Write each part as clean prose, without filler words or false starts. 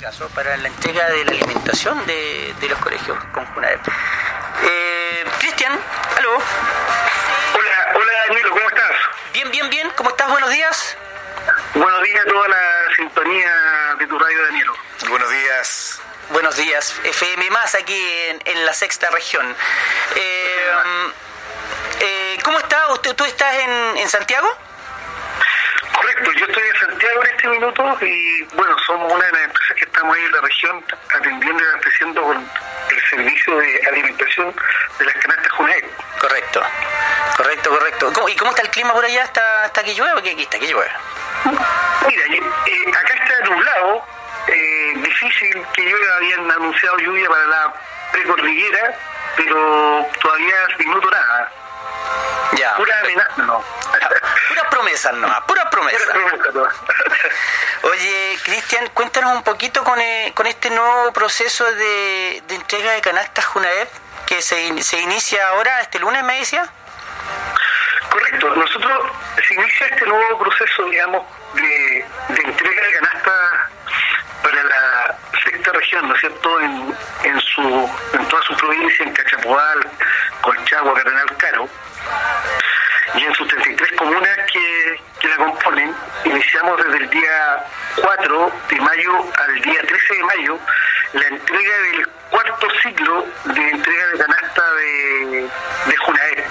caso, para la entrega de la alimentación de los colegios con Junaep. Cristian, aló. Hola Danilo, ¿cómo estás? Bien, ¿cómo estás? Buenos días. Buenos días a toda la sintonía de tu radio, Danilo. Buenos días. Buenos días, FM más aquí en la sexta región. ¿Cómo está? ¿Tú estás en Santiago? Correcto, yo estoy en Santiago en este minuto y bueno, somos una de las empresas que estamos ahí en la región atendiendo y abasteciendo con el servicio de alimentación de las canastas Junaep. Correcto. ¿Y cómo está el clima por allá? ¿Está que llueve o aquí está que llueve? Mira, acá está nublado, difícil que llueva, habían anunciado lluvia para la precordillera, pero todavía minuto nada. Ya. Pura amenaza, no. Puras promesas, no. Puras promesas. Oye, Cristian, cuéntanos un poquito con este nuevo proceso de entrega de canastas Junaep que se inicia ahora, este lunes, me decía. Correcto, se inicia este nuevo proceso, digamos, de entrega de canastas para la sexta región, ¿no es cierto?, en toda su provincia, en Cachapoal, Colchagua, Cardenal Caro, y en sus 33 comunas que la componen. Iniciamos desde el día 4 de mayo al día 13 de mayo la entrega del cuarto ciclo de entrega de canasta de Junaep.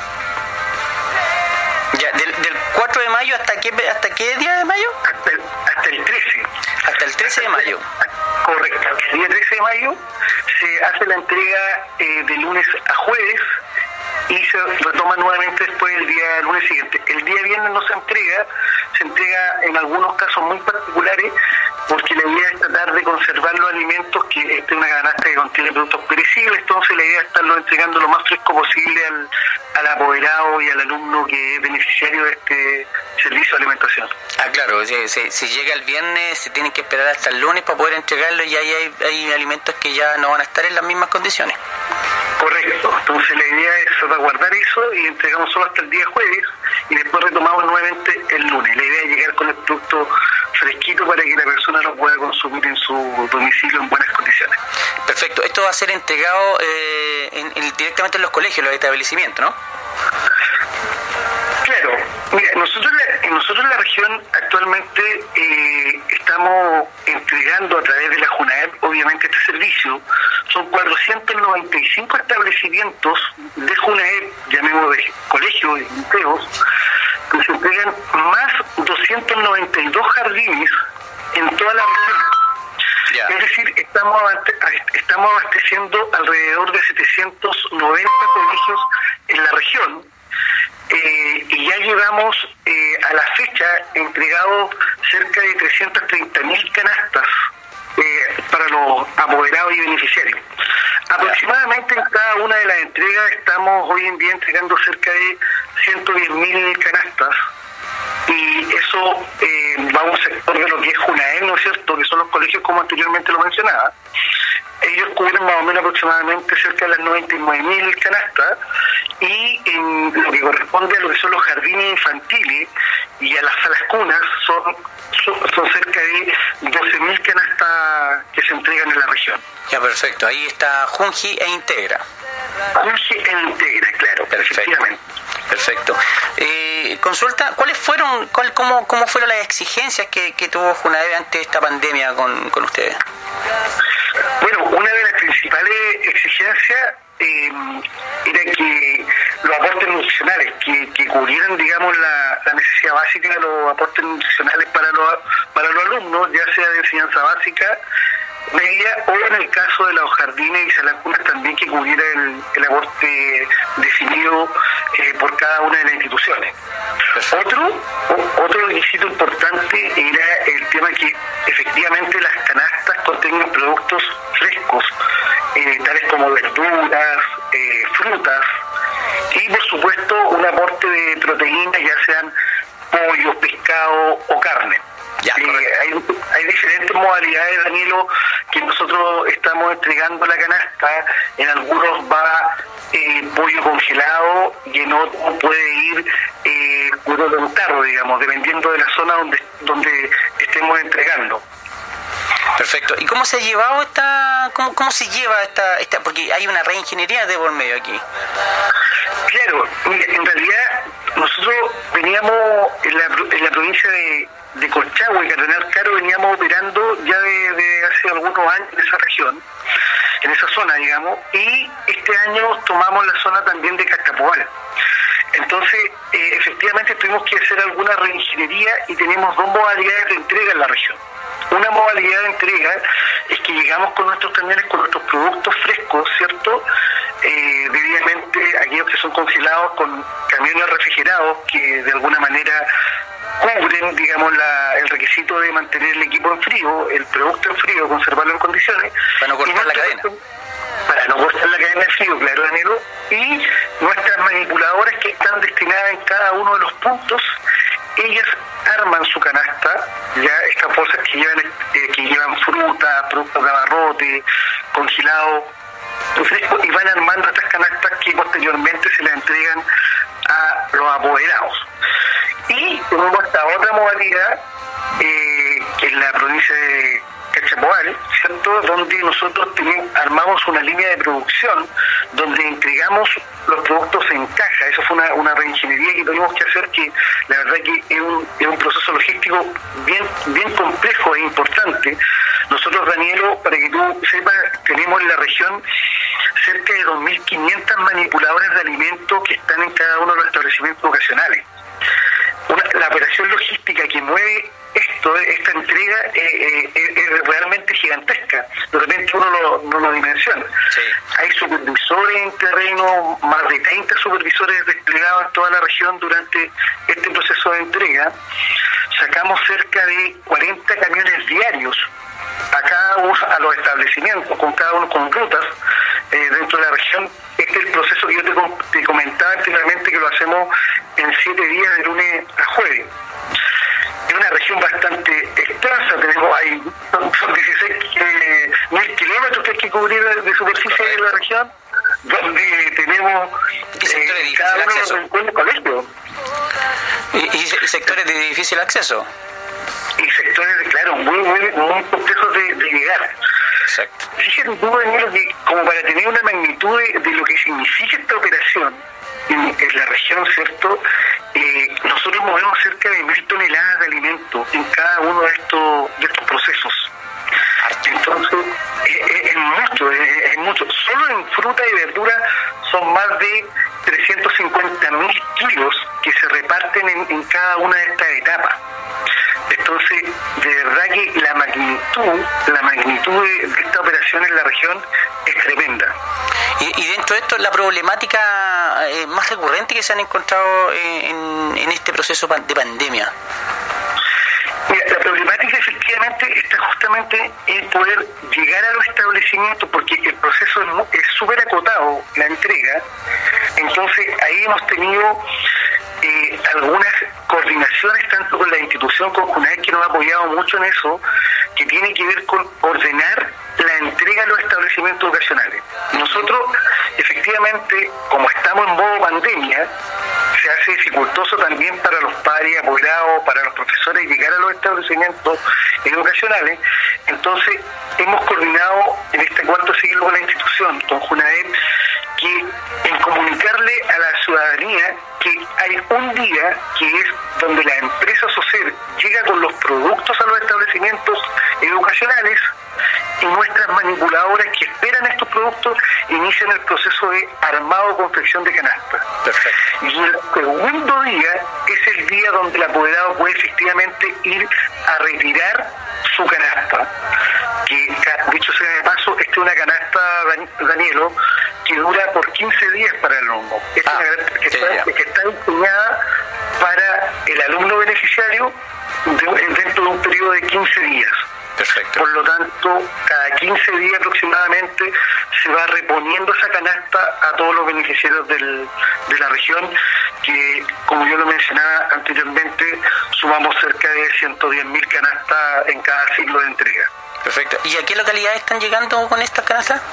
Ya, del 4 de mayo ¿hasta qué día de mayo? Hasta el 13. Hasta el 13 de mayo. Correcto. El día 13 de mayo se hace la entrega de lunes a jueves y se retoma nuevamente después el día lunes siguiente. El día viernes no se entrega en algunos casos muy particulares, porque la idea es tratar de conservar los alimentos, que esta es una canasta que contiene productos perecibles, entonces la idea es estarlo entregando lo más fresco posible al apoderado y al alumno que es beneficiario de este servicio de alimentación. Claro, si llega el viernes se tienen que esperar hasta el lunes para poder entregarlo, y ahí hay alimentos que ya no van a estar en las mismas condiciones. Correcto, entonces la idea es salvaguardar eso y entregamos solo hasta el día jueves y después retomamos nuevamente el lunes. La idea es llegar con el producto fresquito para que la persona lo pueda consumir en su domicilio en buenas condiciones. Perfecto, esto va a ser entregado directamente en los colegios, en los establecimientos, ¿no? Claro, mira, nosotros en la región actualmente estamos entregando a través de la Junaep, obviamente, este servicio. Son 495 establecimientos de Junaep, llamémoslo de colegios y museos, que se entregan, más 292 jardines en toda la región. Yeah. Es decir, estamos abasteciendo alrededor de 790 colegios en la región. Y ya llevamos a la fecha entregado cerca de 330.000 canastas para los apoderados y beneficiarios. Aproximadamente en cada una de las entregas estamos hoy en día entregando cerca de 110.000 canastas, y eso va a un sector de lo que es Junaep, ¿no es cierto?, que son los colegios como anteriormente lo mencionaba. Ellos cubren más o menos aproximadamente cerca de las 99.000 canastas, y en lo que corresponde a lo que son los jardines infantiles y a las salas cunas son cerca de 12.000 canastas que se entregan en la región. Ya, perfecto. Ahí está Junji e Integra. Junji e Integra, claro, efectivamente. Perfecto. Consulta, ¿cómo fueron las exigencias que tuvo Junaep ante esta pandemia con ustedes? Bueno, una de las principales exigencias era que los aportes nutricionales, que cubrieran, digamos, la necesidad básica de los aportes nutricionales para los alumnos, ya sea de enseñanza básica, media, o en el caso de los jardines y salas cunas también, que cubriera el aporte definido por cada una de las instituciones. Otro requisito importante era el tema que efectivamente las canastas contengan productos frescos, tales como verduras, frutas, y por supuesto un aporte de proteínas, ya sean pollo, pescado o carne. Hay diferentes modalidades, Danilo, que nosotros estamos entregando la canasta. En algunos va pollo congelado y en otros puede ir puro de un tarro, digamos, dependiendo de la zona donde estemos entregando. Perfecto. ¿Y cómo se ha llevado cómo se lleva esta, porque hay una reingeniería de por medio aquí? Claro, mira, en realidad nosotros veníamos en la provincia de Colchagua y Cardenal Caro, veníamos operando ya de hace algunos años en esa región, en esa zona, digamos, y este año tomamos la zona también de Cachapoal. Entonces, efectivamente tuvimos que hacer alguna reingeniería y tenemos dos modalidades de entrega en la región. Una modalidad de entrega es que llegamos con nuestros camiones, con nuestros productos frescos, ¿cierto? Debidamente aquellos que son congelados con camiones refrigerados que de alguna manera cubren, digamos, el requisito de mantener el equipo en frío, el producto en frío, conservarlo en condiciones. Para no cortar la cadena. Para no cortar la cadena de frío, claro, Danilo. Y nuestras manipuladoras que están destinadas en cada uno de los puntos, ellas arman su canasta, ya estas bolsas que llevan fruta, productos de abarrote, congelado, fresco, y van armando estas canastas que posteriormente se las entregan a los apoderados. Y tenemos esta otra modalidad, que es la provincia de Cachapoal, ¿cierto?, donde nosotros armamos una línea de producción donde entregamos los productos en caja. Eso fue una reingeniería que tuvimos que hacer, que la verdad que es un proceso logístico bien complejo e importante. Nosotros, Danielo, para que tú sepas, tenemos en la región cerca de 2.500 manipuladoras de alimentos que están en cada uno de los establecimientos vocacionales. La operación logística que mueve esta entrega es realmente gigantesca. De repente uno no lo dimensiona. Sí. Hay supervisores en terreno, más de 30 supervisores desplegados en toda la región durante este proceso de entrega. Sacamos cerca de 40 camiones diarios a cada uno, a los establecimientos, con cada uno con rutas dentro de la región. Este es el proceso que yo te comentaba anteriormente, que lo hacemos en 7 días, de lunes a jueves. Es una región bastante extensa, tenemos ahí, son 16.000 kilómetros que hay que cubrir de superficie de la región, donde tenemos cada uno de colegios. ¿Y sectores de difícil acceso? Y sectores, claro, muy complejos de llegar. Exacto. Fíjate tú, Daniel, que como para tener una magnitud de lo que significa esta operación en la región, ¿cierto? Nosotros movemos cerca de 1.000 toneladas de alimentos en cada uno de estos procesos. Entonces, es mucho. Solo en fruta y verdura son más de 350.000 kilos que se reparten en cada una de estas etapas. Entonces, de verdad que la magnitud de esta operación en la región es tremenda. Y dentro de esto, la problemática más recurrente que se han encontrado en este proceso de pandemia. Mira, la problemática efectivamente está justamente en poder llegar a los establecimientos, porque el proceso es súper acotado, la entrega. Entonces ahí hemos tenido algunas coordinaciones tanto con la institución como con UNAED, que nos ha apoyado mucho en eso, que tiene que ver con ordenar la entrega a los establecimientos vocacionales. Nosotros, efectivamente, como estamos en modo pandemia, se hace dificultoso también para los padres, apoderados, para los profesores llegar a los establecimientos educacionales. Entonces, hemos coordinado en este cuarto siglo con la institución, con UNAED, que en comunicarle a la ciudadanía que hay un día que es donde la empresa SOSER llega con los productos a los establecimientos educacionales, y nuestras manipuladoras que esperan estos productos inician el proceso de armado o confección de canasta. Perfecto. Y el segundo día es el día donde el apoderado puede efectivamente ir a retirar su canasta, que dicho sea de paso, esta es una canasta, Danielo, que dura por 15 días para el alumno. Es una canasta que está diseñada para el alumno beneficiario dentro de un periodo de 15 días. Perfecto. Por lo tanto, cada 15 días aproximadamente se va reponiendo esa canasta a todos los beneficiarios de la región, que, como yo lo mencionaba anteriormente, sumamos cerca de 110.000 canastas en cada ciclo de entrega. Perfecto. ¿Y a qué localidades están llegando con estas canastas?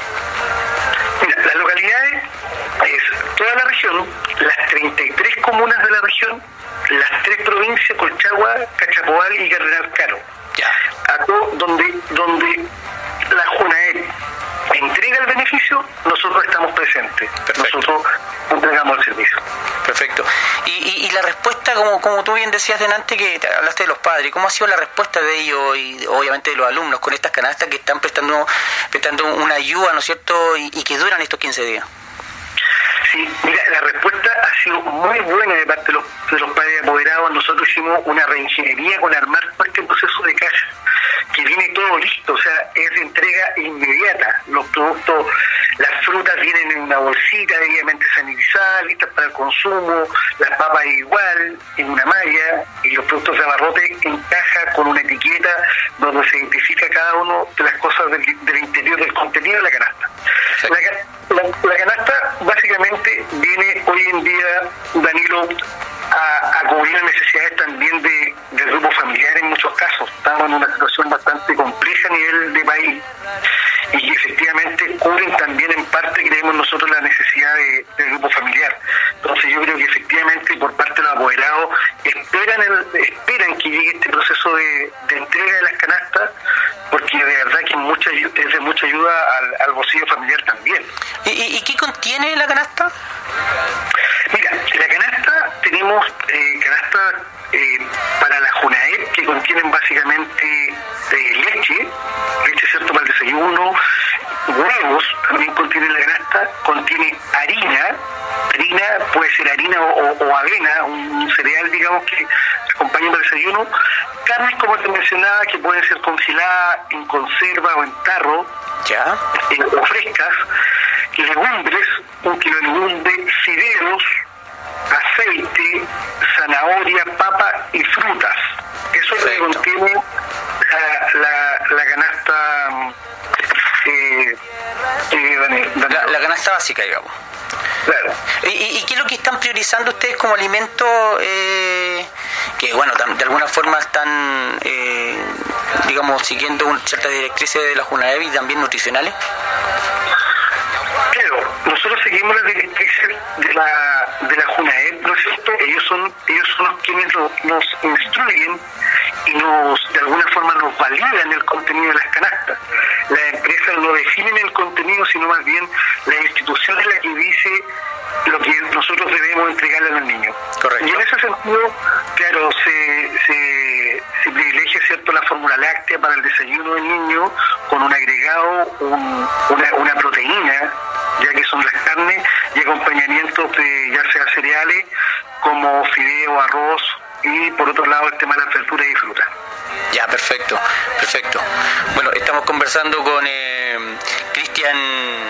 Mira, las localidades es toda la región, las 33 comunas de la región, las 3 provincias, Colchagua, Cachapoal y Cardenal Caro. donde la JUNAEP entrega el beneficio, nosotros estamos presentes. Perfecto. Nosotros entregamos el servicio. Perfecto. Y la respuesta, como tú bien decías delante, que hablaste de los padres, ¿cómo ha sido la respuesta de ellos y obviamente de los alumnos con estas canastas que están prestando una ayuda, ¿no es cierto?, y que duran estos 15 días? Sí, mira, la respuesta ha sido muy buena de parte de los padres apoderados. Nosotros hicimos una reingeniería con armar este proceso de caja, que viene todo listo, o sea, es de entrega inmediata. Los productos, las frutas vienen en una bolsita debidamente sanitizada, listas para el consumo, las papas igual, en una malla, y los productos de abarrote en caja con una etiqueta donde se identifica cada uno de las cosas del interior del contenido de la canasta. La canasta básicamente viene hoy en día, Danilo, a cubrir las necesidades también de grupos familiares en muchos casos. Estamos en una situación bastante compleja a nivel de país y efectivamente cubren también en parte, creemos nosotros, la necesidad del grupo familiar. Entonces yo creo que efectivamente por parte de los apoderados esperan que llegue este proceso de entrega de las canastas, porque de verdad que es de mucha ayuda al bolsillo familiar también. ¿Y qué contiene la canasta? Mira, la canasta, tenemos canastas para la JUNAEP que contienen básicamente leche, cierto, para el desayuno, huevos, también contiene la canasta, contiene harina puede ser harina o avena, un cereal, digamos, que acompaña el desayuno, carnes, como te mencionaba, que pueden ser congeladas en conserva o en tarro, o frescas, legumbres, 1 kilo de legumbres, fideos, aceite, zanahoria, papa y frutas. Eso es lo que contiene la canasta, la canasta básica, digamos. Claro. ¿Y qué es lo que están priorizando ustedes como alimento, que bueno, de alguna forma están, digamos, siguiendo ciertas directrices de la JUNAEP y también nutricionales? Claro, nosotros seguimos las directrices de la JUNAEP, ¿no es cierto? Ellos son los quienes nos instruyen y de alguna forma nos validan el contenido de las canastas. Las empresas no definen el contenido, sino más bien la institución es la que dice lo que nosotros debemos entregarle a los niños. Correcto. Y en ese sentido, claro, se privilegia, ¿cierto?, la fórmula láctea para el desayuno del niño, con un agregado, una proteína, ya que son las carnes, y acompañamientos de ya sea cereales como fideo, arroz, y por otro lado el tema de las verduras y frutas. Ya, perfecto. Bueno, estamos conversando con Cristian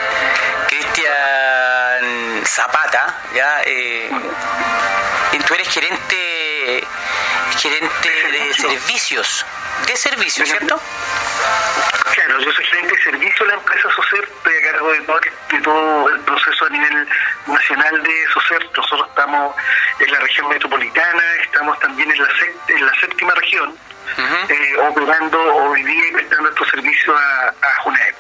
Zapata, ya. Tú eres gerente de servicios, ¿cierto? Claro, yo soy gerente de servicio de la empresa SOCER, estoy a cargo de todo el proceso a nivel nacional de SOCER. Nosotros estamos en la región metropolitana, estamos también en la séptima región, operando hoy día y prestando estos servicios a JUNAEP.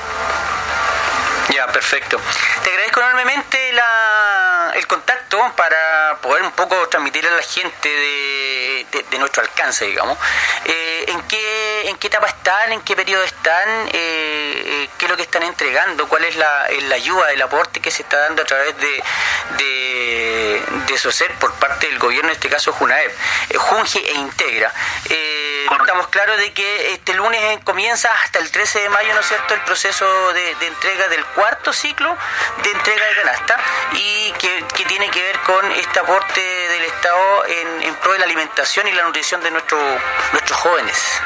Ya, perfecto. Te agradezco enormemente el contacto para poder un poco transmitirle a la gente de nuestro alcance, digamos. ¿En qué etapa están? ¿En qué periodo están? ¿Qué es lo que están entregando? ¿Cuál es la ayuda, el aporte que se está dando a través de SOCER por parte del gobierno, en este caso JUNAEP, Junge e Integra? Estamos claros de que este lunes comienza hasta el 13 de mayo, ¿no es cierto?, el proceso de entrega del cuarto ciclo de entrega de canasta, y que tiene que ver con este aporte del Estado en pro de la alimentación y la nutrición de nuestros jóvenes.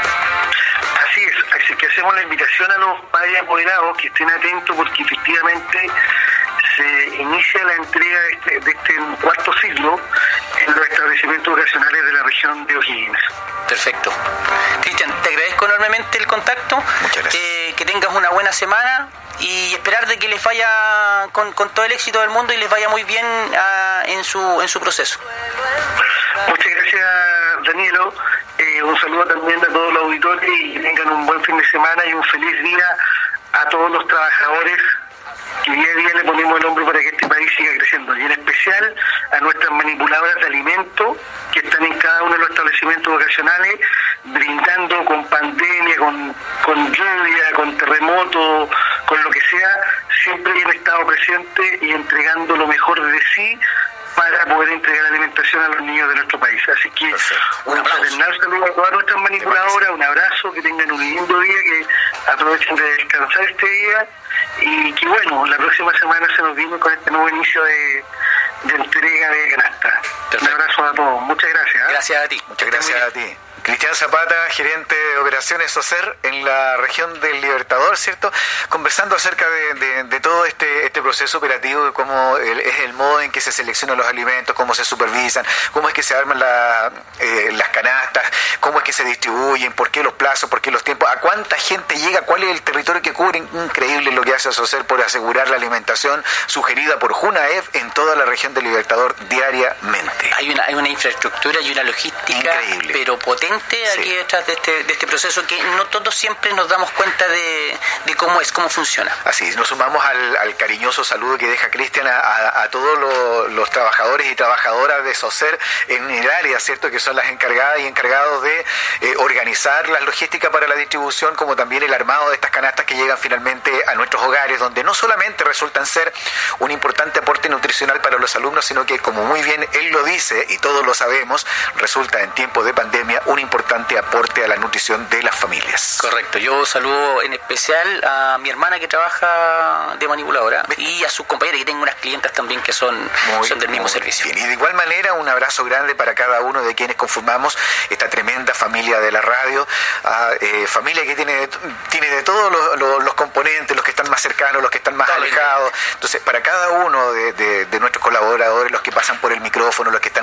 Así que hacemos la invitación a los padres apoderados que estén atentos, porque efectivamente se inicia la entrega de este cuarto ciclo en los establecimientos educacionales de la región de O'Higgins. Perfecto. Cristian, te agradezco enormemente el contacto. Muchas gracias. Que tengas una buena semana y esperar de que les vaya con todo el éxito del mundo y les vaya muy bien en su proceso. Muchas gracias, Danilo. Un saludo también a todos los auditores y que tengan un buen fin de semana y un feliz día a todos los trabajadores que día a día le ponemos el hombro para que este país siga creciendo, y en especial a nuestras manipuladoras de alimentos que están en cada uno de los establecimientos vocacionales, brindando con pandemia, con lluvia, con terremoto, con lo que sea, siempre han estado presentes y entregando lo mejor de sí para poder entregar alimentación a los niños de nuestro país. Así que un fraternal saludo a todas nuestras manipuladoras, un abrazo, que tengan un lindo día, que aprovechen de descansar este día, y que bueno, la próxima semana se nos viene con este nuevo inicio de entrega de canasta. Un abrazo a todos, muchas gracias. Gracias a ti. Muchas gracias a ti. Cristian Zapata, gerente de operaciones SOCER en la región del Libertador, ¿cierto? Conversando acerca de todo este proceso operativo, cómo es el modo en que se seleccionan los alimentos, cómo se supervisan, cómo es que se arman las canastas, cómo es que se distribuyen, por qué los plazos, por qué los tiempos, a cuánta gente llega, cuál es el territorio que cubre. Increíble lo que hace SOCER por asegurar la alimentación sugerida por JUNAEV en toda la región del Libertador diariamente. Hay una infraestructura y una logística increíble, pero potente aquí detrás de este proceso, que no todos siempre nos damos cuenta de cómo funciona. Así, nos sumamos al cariñoso saludo que deja Cristian a todos los trabajadores y trabajadoras de SOCER en el área, ¿cierto?, que son las encargadas y encargados de organizar la logística para la distribución, como también el armado de estas canastas que llegan finalmente a nuestros hogares, donde no solamente resultan ser un importante aporte nutricional para los alumnos, sino que, como muy bien él lo dice y todos lo sabemos, resulta en tiempos de pandemia un importante aporte a la nutrición de las familias. Correcto. Yo saludo en especial a mi hermana que trabaja de manipuladora y a sus compañeras, que tengo unas clientas también que son del mismo servicio. Bien. Y de igual manera, un abrazo grande para cada uno de quienes conformamos esta tremenda familia de la radio, familia que tiene de todos los componentes, los que están más cercanos, los que están más alejados. Entonces, para cada uno de nuestros colaboradores, los que pasan por el micrófono, los que están